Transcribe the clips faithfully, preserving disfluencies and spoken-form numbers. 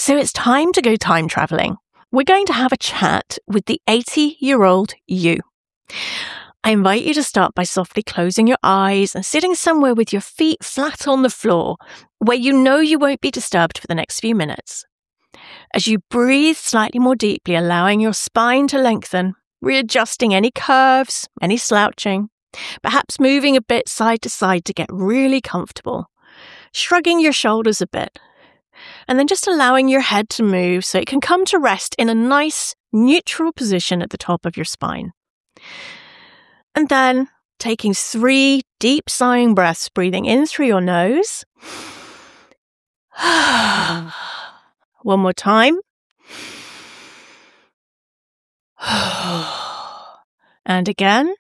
So it's time to go time traveling. We're going to have a chat with the eighty-year-old you. I invite you to start by softly closing your eyes and sitting somewhere with your feet flat on the floor, where you know you won't be disturbed for the next few minutes. As you breathe slightly more deeply, allowing your spine to lengthen, readjusting any curves, any slouching, perhaps moving a bit side to side to get really comfortable, shrugging your shoulders a bit, and then just allowing your head to move so it can come to rest in a nice, neutral position at the top of your spine. And then taking three deep sighing breaths, breathing in through your nose. One more time. And again.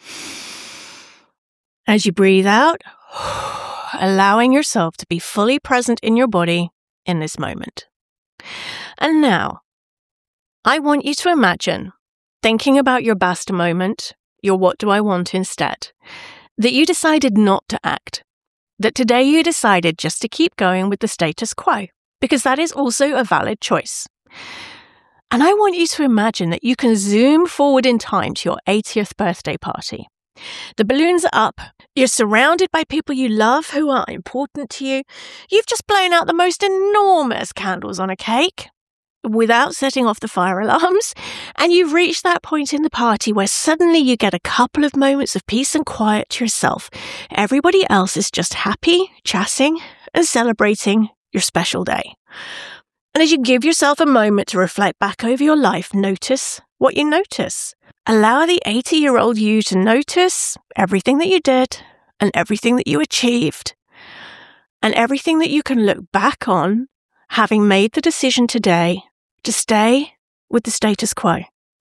As you breathe out, allowing yourself to be fully present in your body in this moment. And now, I want you to imagine thinking about your best moment, your what do I want instead, that you decided not to act, that today you decided just to keep going with the status quo, because that is also a valid choice. And I want you to imagine that you can zoom forward in time to your eightieth birthday party. The balloons are up. You're surrounded by people you love who are important to you. You've just blown out the most enormous candles on a cake without setting off the fire alarms. And you've reached that point in the party where suddenly you get a couple of moments of peace and quiet to yourself. Everybody else is just happy, chatting, and celebrating your special day. And as you give yourself a moment to reflect back over your life, notice what you notice. Allow the eighty-year-old you to notice everything that you did and everything that you achieved and everything that you can look back on, having made the decision today to stay with the status quo.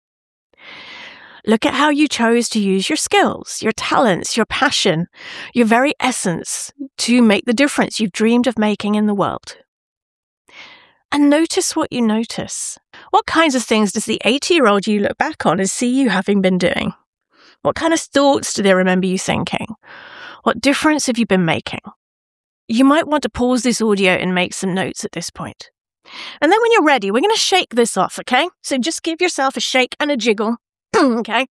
Look at how you chose to use your skills, your talents, your passion, your very essence to make the difference you've dreamed of making in the world. And notice what you notice. What kinds of things does the eighty-year-old you look back on and see you having been doing? What kind of thoughts do they remember you thinking? What difference have you been making? You might want to pause this audio and make some notes at this point. And then when you're ready, we're going to shake this off, okay? So just give yourself a shake and a jiggle, okay?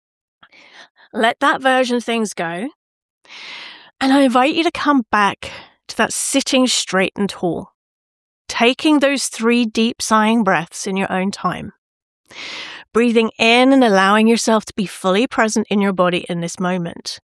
Let that version of things go. And I invite you to come back to that sitting straight and tall, taking those three deep sighing breaths in your own time. Breathing in and allowing yourself to be fully present in your body in this moment.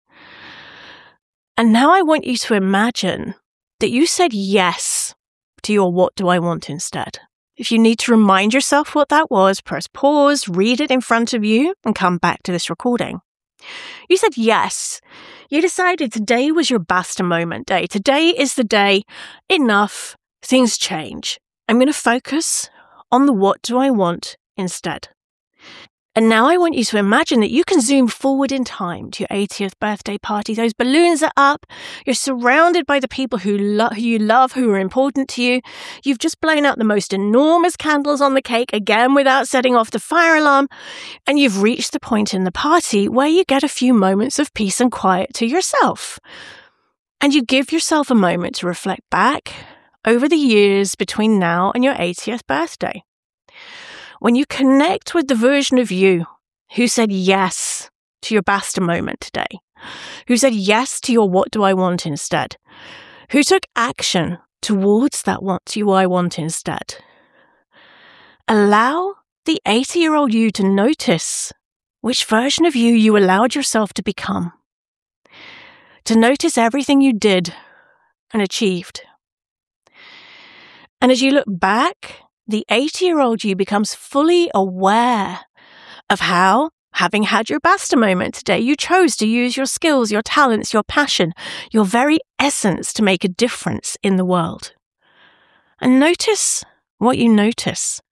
And now I want you to imagine that you said yes to your what do I want instead. If you need to remind yourself what that was, press pause, read it in front of you, and come back to this recording. You said yes. You decided today was your basta moment day. Today is the day, enough, things change. I'm going to focus on the what do I want instead. And now I want you to imagine that you can zoom forward in time to your eightieth birthday party. Those balloons are up. You're surrounded by the people who, lo- who you love, who are important to you. You've just blown out the most enormous candles on the cake, again without setting off the fire alarm. And you've reached the point in the party where you get a few moments of peace and quiet to yourself. And you give yourself a moment to reflect back over the years between now and your eightieth birthday. When you connect with the version of you who said yes to your basta moment today, who said yes to your what do I want instead, who took action towards that what do I want instead, allow the eighty-year-old you to notice which version of you you allowed yourself to become, to notice everything you did and achieved. And as you look back, the eighty-year-old you becomes fully aware of how, having had your basta moment today, you chose to use your skills, your talents, your passion, your very essence to make a difference in the world. And notice what you notice.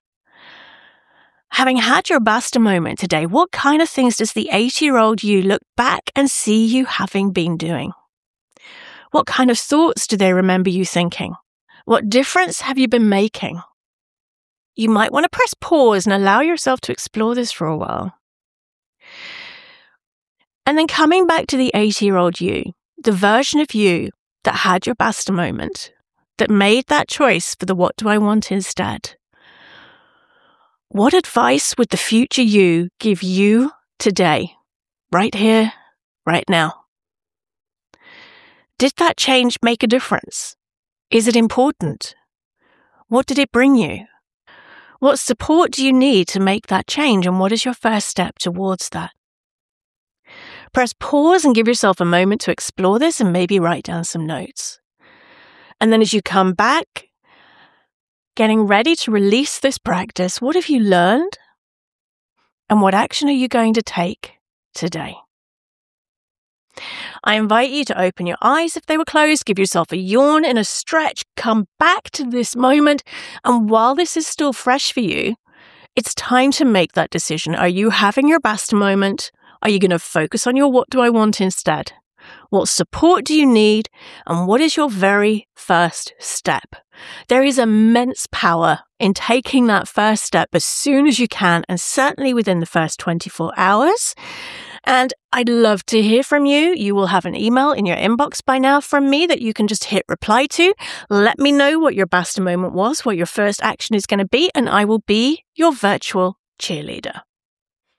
Having had your basta moment today, what kind of things does the eighty-year-old you look back and see you having been doing? What kind of thoughts do they remember you thinking? What difference have you been making? You might want to press pause and allow yourself to explore this for a while. And then coming back to the eighty-year-old you, the version of you that had your basta moment, that made that choice for the what do I want instead? What advice would the future you give you today, right here, right now? Did that change make a difference? Is it important? What did it bring you? What support do you need to make that change, and what is your first step towards that? Press pause and give yourself a moment to explore this and maybe write down some notes. And then as you come back, getting ready to release this practice, what have you learned? And what action are you going to take today? I invite you to open your eyes if they were closed, give yourself a yawn and a stretch, come back to this moment. And while this is still fresh for you, it's time to make that decision. Are you having your best moment? Are you going to focus on your what do I want instead? What support do you need? And what is your very first step? There is immense power in taking that first step as soon as you can, and certainly within the first twenty-four hours. And I'd love to hear from you. You will have an email in your inbox by now from me that you can just hit reply to. Let me know what your best moment was, what your first action is going to be, and I will be your virtual cheerleader.